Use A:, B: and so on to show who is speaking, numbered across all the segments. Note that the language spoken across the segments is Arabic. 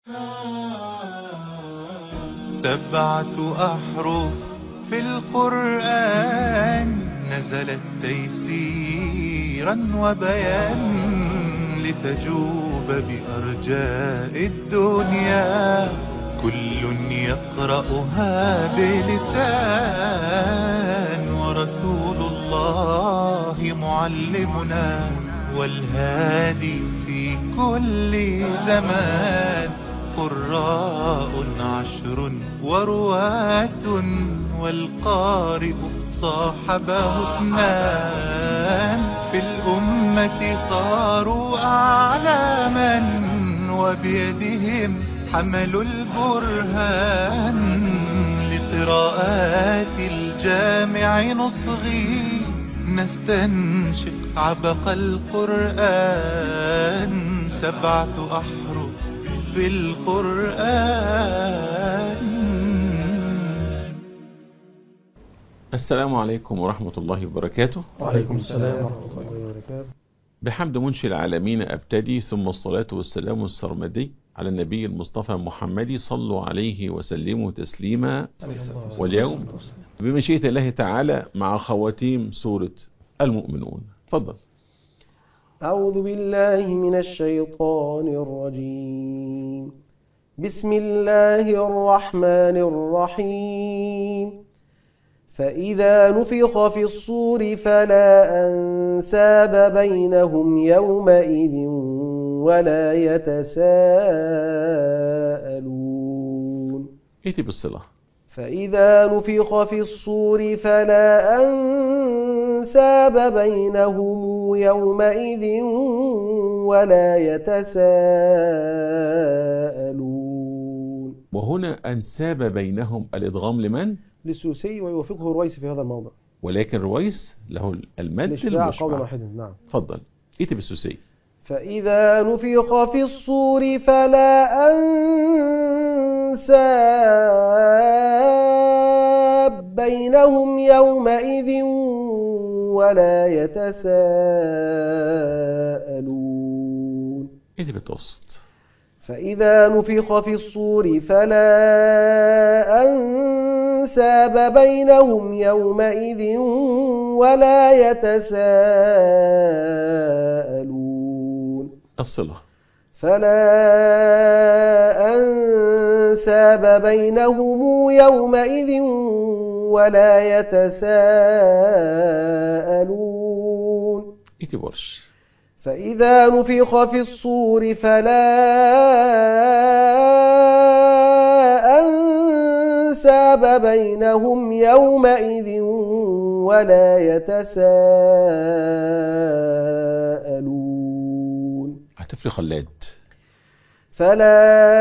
A: 7 أحرف في القرآن نزلت تيسيرا وبيان لتجوب بأرجاء الدنيا كل يقرأها بلسان ورسول الله معلمنا والهادي في كل زمان قراء 10 ورواة والقارئ صاحبه 2 في الأمة صاروا أعلاما وبيدهم حملوا البرهان لقراءات الجامع نصغي نستنشق عبق القرآن 7 أحرف في القرآن.
B: السلام عليكم ورحمة الله وبركاته.
C: وعليكم السلام ورحمة الله وبركاته.
B: بحمد منشئ العالمين أبتدي، ثم الصلاة والسلام السرمدي على النبي المصطفى محمد، صلوا عليه وسلموا تسليما. واليوم بمشيئة الله تعالى مع خواتيم سورة المؤمنون. تفضل.
C: أعوذ بالله من الشيطان الرجيم. بسم الله الرحمن الرحيم. فإذا نفخ في الصور فلا أنساب بينهم يومئذ ولا يتساءلون.
B: ائتي بالصلة.
C: فإذا نفخ في الصور فلا أنساب بينهم يومئذ ولا يتساءلون.
B: وهنا أنساب بينهم الإدغام لمن؟
C: للسوسي ويوافقه رويس في هذا الموضع،
B: ولكن رويس له المد
C: الإشباع
B: المشبع.
C: قولا واحدا. نعم.
B: تفضل. ائتي بالسوسي.
C: فإذا نفخ في الصور فلا أنساب بينهم يومئذ ولا يتساءلون.
B: ائتي بالتوسط.
C: فإذا نفخ في الصور فلا أنساب بينهم يومئذ ولا يتساءلون.
B: الصلة.
C: فلا أنساب بينهم يومئذ ولا يتساءلون.
B: ائتي ورش.
C: فإذا نفخ في الصور فلا أنساب بينهم يومئذ ولا يتساءلون.
B: هتفلي خلاد.
C: فلا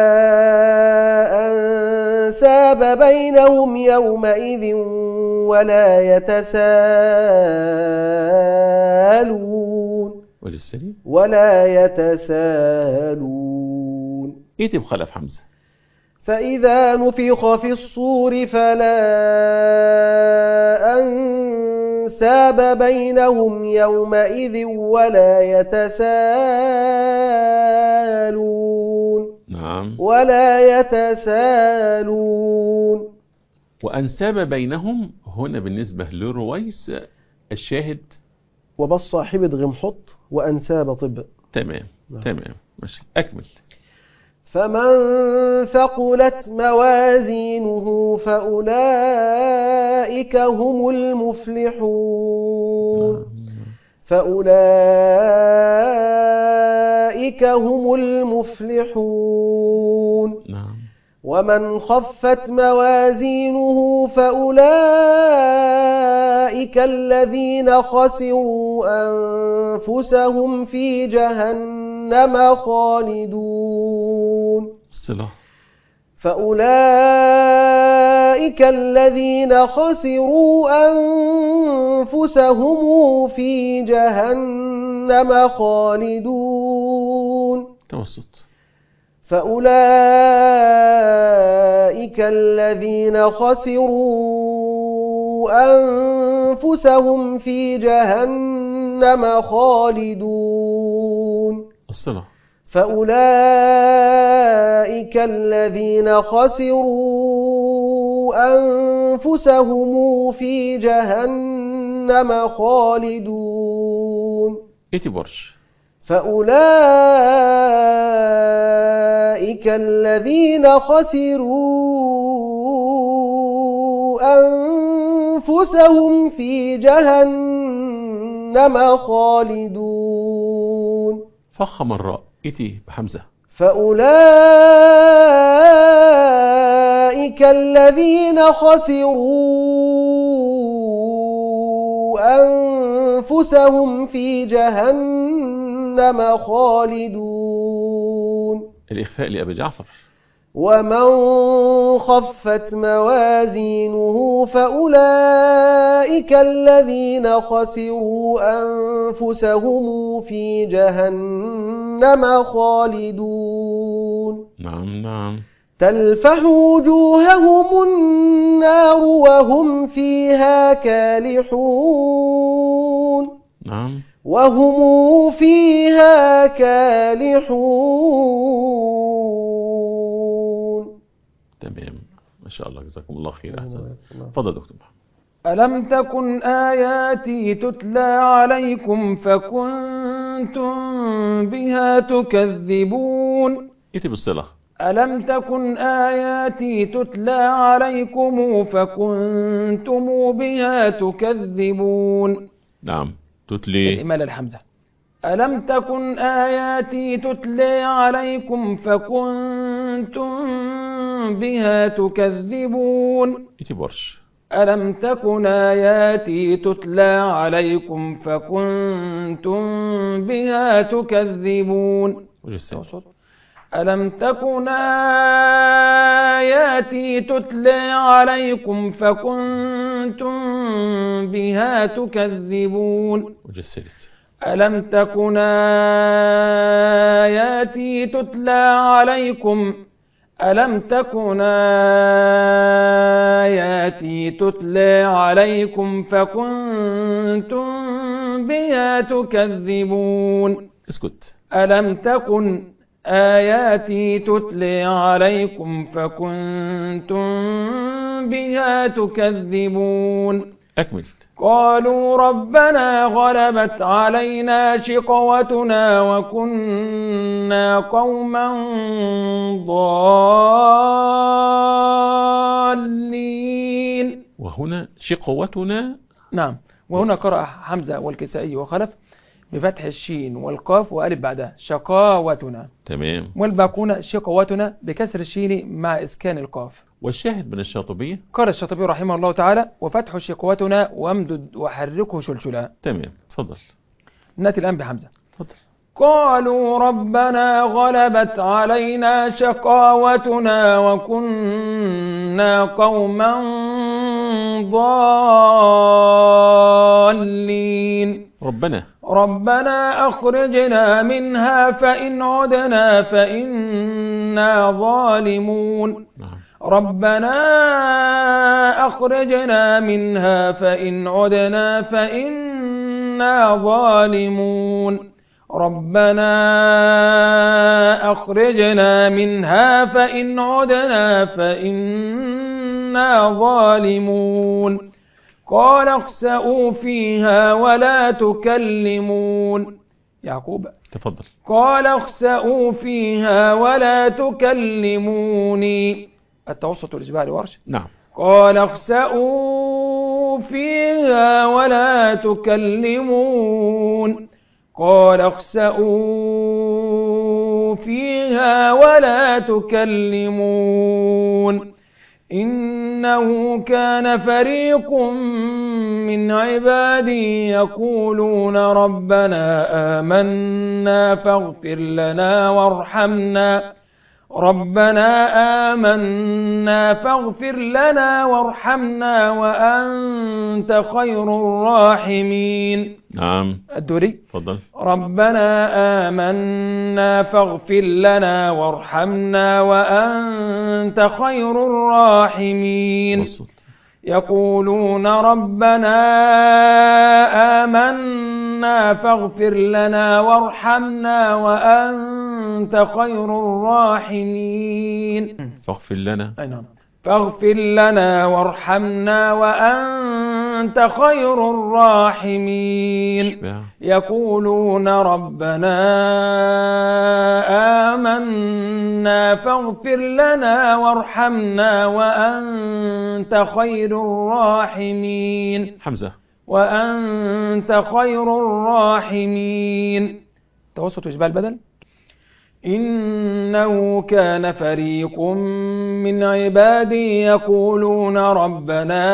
C: أنساب بينهم يومئذ ولا يتساءلون.
B: وللسليم.
C: ولا يتساءلون.
B: ائتي بخلف حمزة.
C: فإذا نفخ في الصور فلا أنساب بينهم يومئذ ولا يتساءلون.
B: نعم.
C: ولا يتساءلون.
B: وأنساب بينهم هنا بالنسبة لرويس الشاهد
C: وبص صاحب ادغم حط وأنساب طب.
B: تمام. تمام ماشي. أكمل.
C: فمن ثقلت موازينه فأولئك هم المفلحون. فأولئك هم المفلحون.
B: نعم.
C: ومن خفت موازينه فأولئك الذين خسروا أنفسهم في جهنم خالدون.
B: الصلة.
C: فأولئك الذين خسروا أنفسهم في جهنم خالدون.
B: توسط.
C: فأولئك الذين خسروا أنفسهم في جهنم خالدون.
B: الصلة.
C: فأولئك الذين خسروا أنفسهم في جهنم خالدون.
B: إتي برش.
C: فأولئك الذين خسروا أنفسهم في جهنم خالدون.
B: فخم الراء. إتي بحمزة.
C: فأولئك الذين خسروا أنفسهم في جهنم خالدون.
B: الإخفاء لأبي جعفر.
C: ومن خفت موازينه فأولئك الذين خسروا أنفسهم في جهنم خالدون.
B: نعم.
C: تلفح وجوههم النار وهم فيها كالحون.
B: نعم.
C: وهم فيها كالحون.
B: تمام، ما شاء الله، جزاكم الله خير. أحسن. تفضل دكتور محمد.
D: ألم تكن آياتي تتلى عليكم فكنتم بها تكذبون.
B: إتي بالصلة.
D: ألم تكن آياتي تتلى عليكم فكنتم بها تكذبون.
B: نعم. تتلي.
D: إمال الحمزة. ألم تكن آياتي تتلى عليكم فكنتم بها تكذبون.
B: إتي برش.
D: ألم تكن آياتي تتلى عليكم فكنتم بها تكذبون. ألم تكن آياتي تتلى عليكم فكنتم بها تكذبون.
B: وجسدت.
D: ألم تكن آياتي تتلى عليكم ألم تكن آياتي تتلى عليكم فكنتم بها تكذبون.
B: اسكت.
D: ألم تكن آياتي تتلى عليكم فكنتم بها تكذبون.
B: أكمل.
D: قالوا ربنا غلبت علينا شقوتنا وكنا قوما ضالين.
B: وهنا شقوتنا.
D: نعم. وهنا قرأ حمزة والكسائي وخلف بفتح الشين والقاف وألف بعدها شقاوتنا.
B: تمام.
D: والباقون شقوتنا بكسر الشين مع إسكان القاف.
B: والشاهد من الشاطبية.
D: قال الشاطبي رحمه الله تعالى وفتح شقوتنا وامدد وحركه شلشلا.
B: تمام. تفضل.
D: نأتي الآن بحمزة.
B: تفضل.
D: قالوا ربنا غلبت علينا شقاوتنا وكنا قوما ضالين. ربنا أخرجنا منها فإن عدنا فإنا ظالمون. ربنا أخرجنا منها فإن عدنا فإنا ظالمون. ربنا أخرجنا منها فإن عدنا فإنا ظالمون. قال اخسئوا فيها ولا تكلمون. يعقوب.
B: تفضل.
D: قال اخسئوا فيها ولا تكلموني. التوسط والإجباري ورش.
B: نعم.
D: قال اخسئوا فيها ولا تكلمون. قال اخسئوا فيها ولا تكلمون. إنه كان فريق من عبادي يقولون ربنا آمنا فاغفر لنا وارحمنا. ربنا آمنا فاغفر لنا وارحمنا وأنت خير الراحمين.
B: نعم.
D: الدوري.
B: تفضل.
D: ربنا آمنا فاغفر لنا وارحمنا وأنت خير الراحمين. يقولون ربنا آمنا فاغفر لنا وارحمنا وأنت خير الراحمين.
B: فاغفر لنا.
D: أي نعم. فاغفر لنا وارحمنا وأنت خير الراحمين. يقولون ربنا آمنا فاغفر لنا وارحمنا وأنت خير الراحمين.
B: حمزة.
D: وأنت خير الراحمين. توسط وإشباع البدل. إنه كان فريق من عبادي يقولون ربنا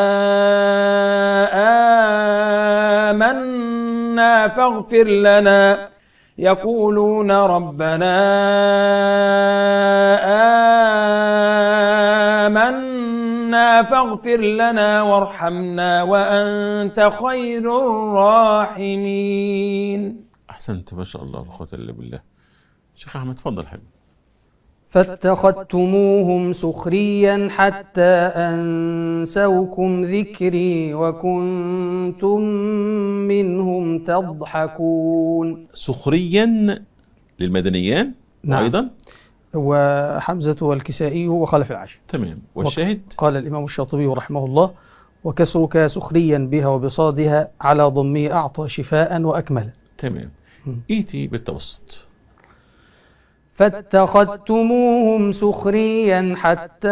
D: آمنا فاغفر لنا يقولون ربنا آمنا فاغفر لنا وارحمنا وأنت خير الراحمين.
B: أحسنت ما شاء الله لا قوة إلا بالله. شيخ أحمد تفضل حبيبي.
C: فاتخذتموهم سخريا حتى أنسوكم ذكري وكنتم منهم تضحكون.
B: سخريا للمدنيان.
C: نعم.
B: وأيضا
C: وحمزة والكسائي وخلف العاشر.
B: تمام. والشاهد
C: قال الإمام الشاطبي رحمه الله وكسرك سخريا بها وبصادها على ضمه أعطى شفاء وأكمل.
B: تمام. إيتي بالتوسط.
C: فاتخذتموهم سخريا حتى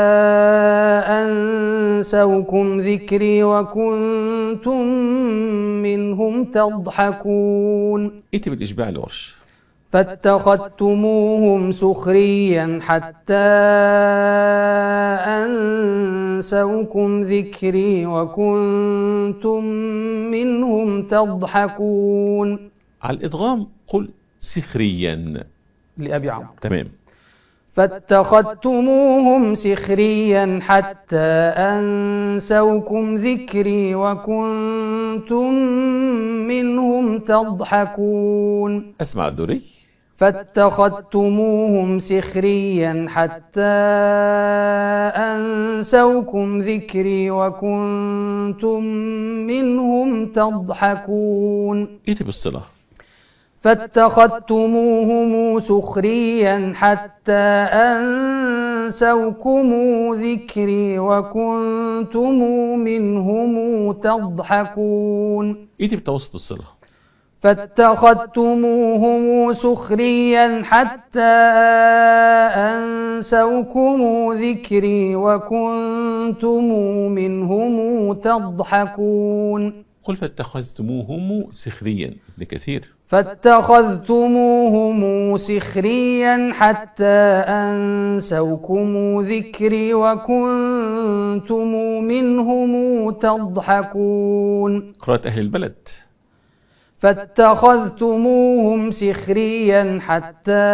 C: أنسوكم ذكري وكنتم منهم تضحكون.
B: إيتي بالإشباع الورش.
C: فاتخذتموهم سخريا حتى أنسوكم ذكري وكنتم منهم تضحكون.
B: على الإدغام قل سخريا
C: لأبي عمرو.
B: تمام.
C: فاتخذتموهم سخريا حتى أنسوكم ذكري وكنتم منهم تضحكون.
B: أسمع الدوري.
C: فاتخذتموهم سخريا حتى أنسوكم ذكري وكنتم منهم تضحكون.
B: إيتي بالصلة.
C: فاتخذتموهم سخريا حتى أنسوكم ذكري وكنتم منهم تضحكون.
B: إيتي بتوسط الصلة.
C: فاتخذتموهم سخريا حتى أنسوكم ذكري وكنتم منهم تضحكون.
B: قل فاتخذتموهم سخريا لكثير.
C: فاتخذتموهم سخريا حتى أنسوكم ذكري وكنتم منهم تضحكون.
B: قراءة أهل البلد.
C: فاتخذتموهم سخريا حتى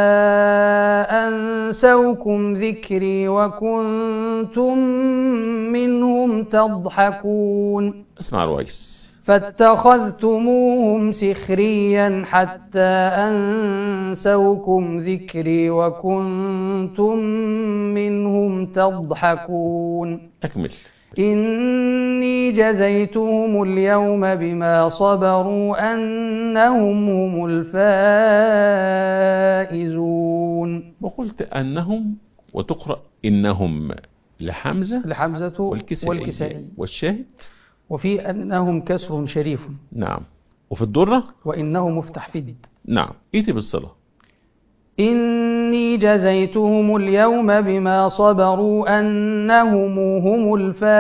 C: أنسوكم ذكري وكنتم منهم تضحكون.
B: اسمع رويس.
C: فاتخذتموهم سخريا حتى أنسوكم ذكري وكنتم منهم تضحكون.
B: أكمل.
C: إني جزيتهم اليوم بما صبروا أنهم هم الفائزون.
B: وقلت أنهم وتقرأ إنهم لحمزة
C: والكسائي.
B: والشاهد
C: وفي أنهم كسر شريف.
B: نعم. وفي الدرة
C: وإنه مفتح فد.
B: نعم. إيتي بالصلة.
C: إني جزيتهم اليوم بما صبروا أنهم هم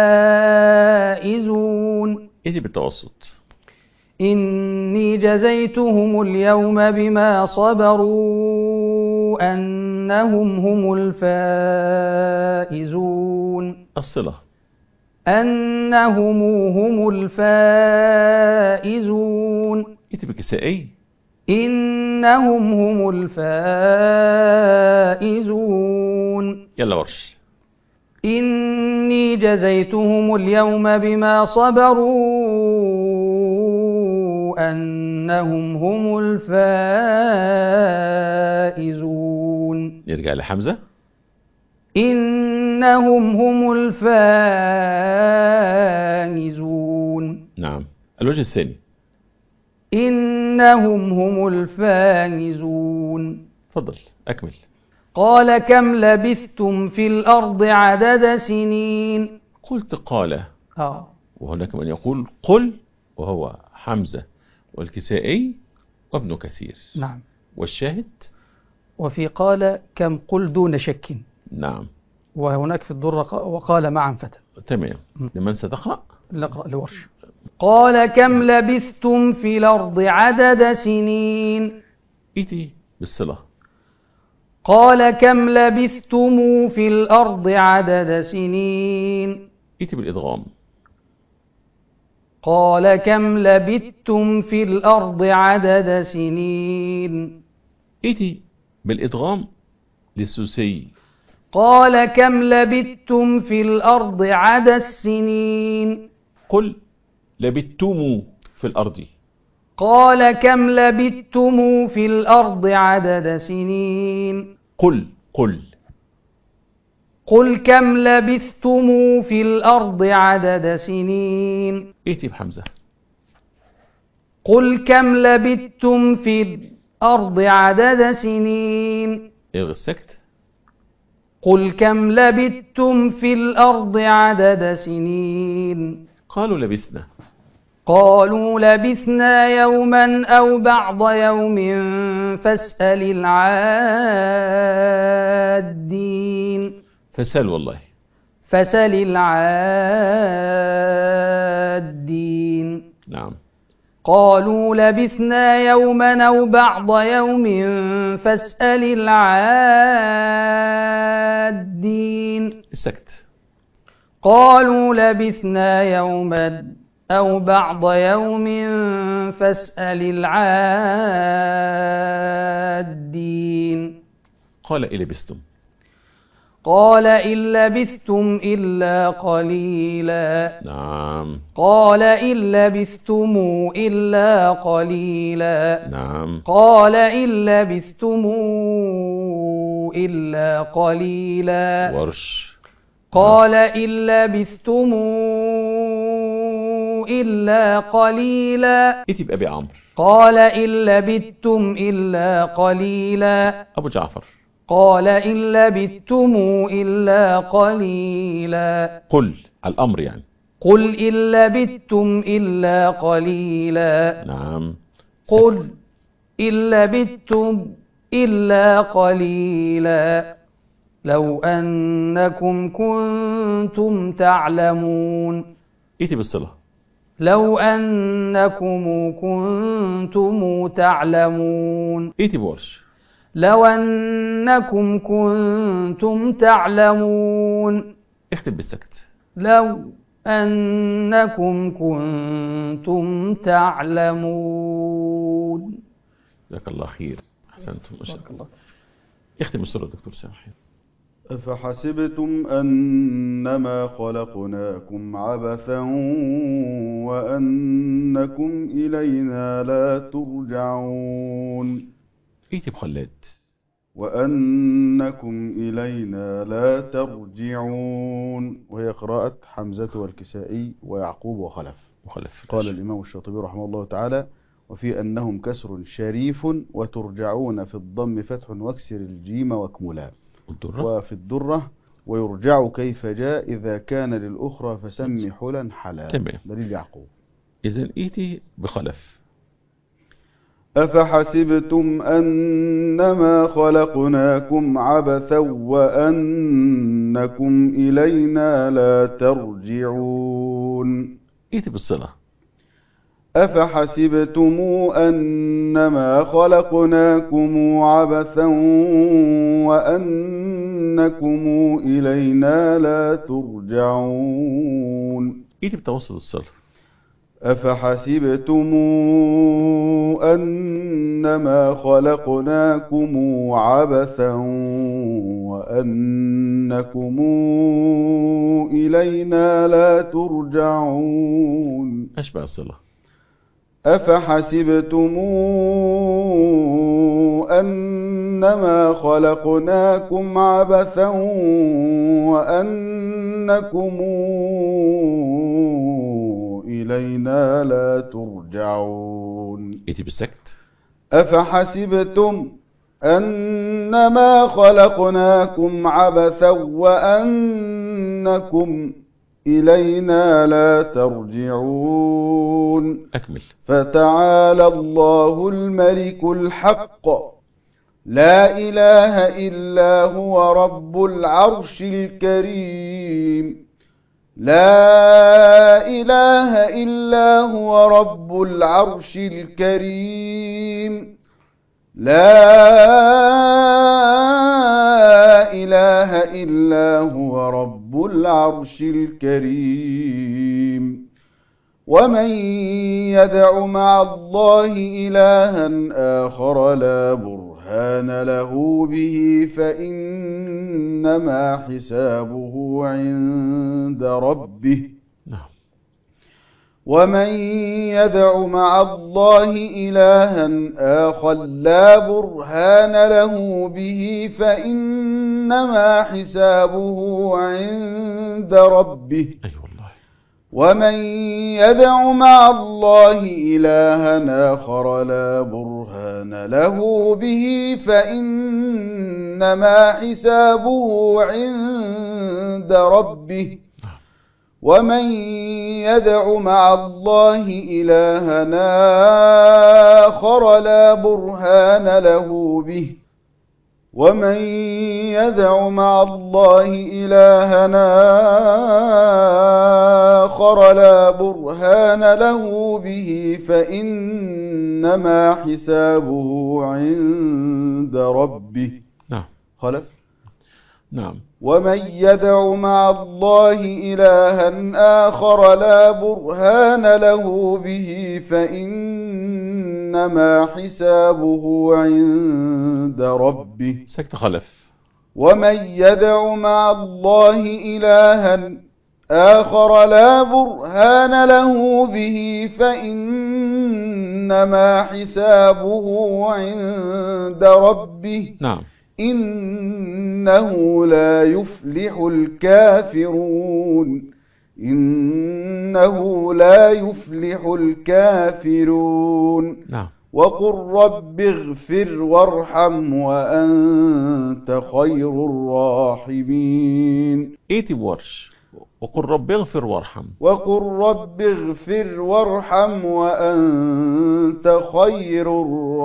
C: الفائزون.
B: إيتي بالتوسط.
C: إني جزيتهم اليوم بما صبروا أنهم هم الفائزون.
B: الصلة.
C: أنهم هم الفائزون.
B: إيتي بالكسائي.
C: إنهم هم الفائزون.
B: يلا ورش.
C: إني جزيتهم اليوم بما صبروا أنهم هم الفائزون.
B: نرجع لحمزة.
C: إني إنهم هم الفائزون.
B: نعم. الوجه الثاني.
C: إنهم هم الفائزون.
B: تفضل أكمل.
C: قال كم لبثتم في الأرض عدد سنين.
B: قلت قال، وهناك من يقول قل، وهو حمزة والكسائي وابن كثير.
C: نعم.
B: والشاهد
C: وفي قال كم قل دون شك.
B: نعم.
C: وهناك في الدرة وقال معا فتى.
B: تمام. لمن ستقرأ؟
C: نقرأ لورش. قال كم لبثتم في الأرض عدد سنين.
B: إيتي بالصلة.
C: قال كم لبثتم في الأرض عدد سنين.
B: إيتي بالإدغام.
C: قال كم لبثتم في الأرض عدد سنين.
B: إيتي بالإدغام للسوسي.
C: قال كم لبثتم في الأرض عدد السنين.
B: قل لبثتم في الأرض.
C: قال كم لبثتم في الأرض عدد سنين.
B: قل
C: قل كم لبثتم في الأرض عدد سنين.
B: إيتي بحمزة.
C: قل كم لبثتم في الأرض عدد سنين.
B: إلغي السكت.
C: قل كم لبثتم في الأرض عدد سنين.
B: قالوا لبثنا.
C: قالوا لبثنا يوما أو بعض يوم فاسأل العادين.
B: فسأل والله.
C: فسأل العادين.
B: نعم.
C: قالوا لبثنا يوما أو بعض يوم فاسأل العادين.
B: السكت.
C: قالوا لبثنا يوما أو بعض يوم فاسأل العادين.
B: قال إن لبثتم.
C: قال إن لبثتم إلا قليلا.
B: نعم.
C: قال إن لبثتم إلا قليلا.
B: نعم.
C: قال إن لبثتم إلا قليلا.
B: ورش.
C: قال إن لبثتم إلا قليلا.
B: إيتي بأبي عمرو.
C: قال إن لبثتم إلا قليلا.
B: أبو جعفر.
C: قال إن لبثتم إلا قليلا.
B: قل الأمر يعني.
C: قل إن لبثتم إلا قليلا.
B: نعم.
C: قل إن لبثتم إلا قليلا لو أنكم كنتم تعلمون.
B: إيتي بالصلة.
C: لو أنكم كنتم تعلمون.
B: إيتي بورش.
C: لو أنكم كنتم تعلمون.
B: اختم بالسكت.
C: لو أنكم كنتم تعلمون.
B: جزاك الله خير. أحسنتم ما شاء الله. اختم السورة دكتور سامح.
E: أفحسبتم أنما خلقناكم عبثا وأنكم إلينا لا ترجعون.
B: إيتي بخلاد.
E: وأنكم إلينا لا ترجعون، وهي قراءة حمزة والكسائي ويعقوب وخلف. قال الإمام الشاطبي رحمه الله تعالى: وفي أنهم كسر شريف وترجعون في الضم فتح واكسر الجيم واكملا. وفي الدرة ويرجع كيف جاء إذا كان للأخرى فسم حلا حلا. دليل يعقوب.
B: إذن إيتي بخلف.
E: أفحسبتم أنما خلقناكم عبثا وأنكم إلينا لا ترجعون.
B: إيتي بالصلة.
E: أفحسبتم أنما خلقناكم عبثا وأنكم إلينا لا ترجعون.
B: إيتي بتوسط الصلة.
E: أفحسبتم أنما خلقناكم عبثا وأنكم إلينا لا ترجعون.
B: أشبه الصلة.
E: أفحسبتم أنما خلقناكم عبثا وأنكم إلينا لا ترجعون.
B: ائتي بالسكت.
E: أفحسبتم أنما خلقناكم عبثا وأنكم إلينا لا ترجعون.
B: أكمل.
E: فتعالى الله الملك الحق لا إله إلا هو رب العرش الكريم. لا إله إلا هو رب العرش الكريم. لا إله إلا هو رب العرش الكريم. ومن يدع مع الله إلها آخر لا برهان له به فإنما حسابه عند ربه. ومن يدع مع الله إلها آخر لا برهان له به فإنما حسابه عند ربه. ومن يدع مع الله إلها آخر لا برهان له به فإنما حسابه عند ربه. ومن يدع مع الله إلها آخر لا برهان له به ومن يدع مع الله إلها آخر لا برهان له به فإنما حسابه عند ربه. خلف.
B: نعم.
E: ومن يدع مع الله إلها آخر لا برهان له به فإنما حسابه عند ربه.
B: سكت خلف.
E: ومن يدع مع الله إلها آخر لا برهان له به فإنما حسابه عند ربه.
B: نعم.
E: إنه لا يفلح الكافرون. إنه لا يفلح الكافرون.
B: نعم.
E: وقل رب اغفر وارحم وأنت خير الراحمين.
B: ائتي بورش. وقل رب اغفر وارحم.
E: وقل رب اغفر وارحم وأنت خير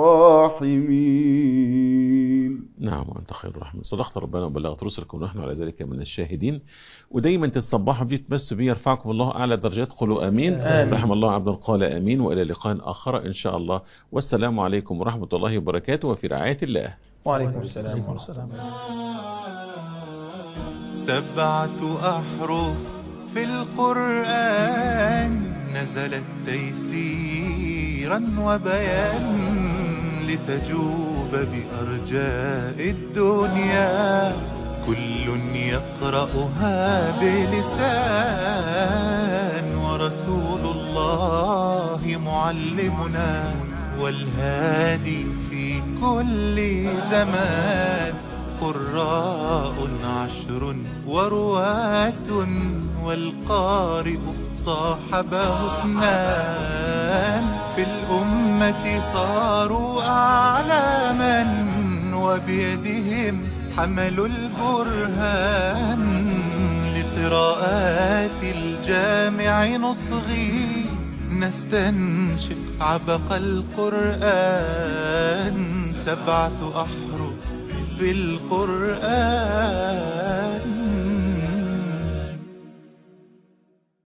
E: الراحمين.
B: نعم وأنت خير الراحمين. صدقت ربنا وبلغت رسلكم ونحن على ذلك من الشاهدين. ودايما تتصبحوا بيه تمسوا بيه يرفعكم الله أعلى درجات. قولوا آمين. رحم الله عبدا قال آمين. وإلى لقاء آخر إن شاء الله. والسلام عليكم ورحمة الله وبركاته وفي رعاية الله.
D: وعليكم السلام ورحمة الله.
A: 7 أحرف في القرآن نزلت تيسيرا وبيان لتجوب بأرجاء الدنيا كل يقرأها بلسان ورسول الله معلمنا والهادي في كل زمان قراء 10 ورواة والقارئ صاحبه 2 في الأمة صاروا أعلاما وبيدهم حملوا البرهان لقراءات الجامع نصغي نستنشق عبق القرآن 7 أحرف في القرآن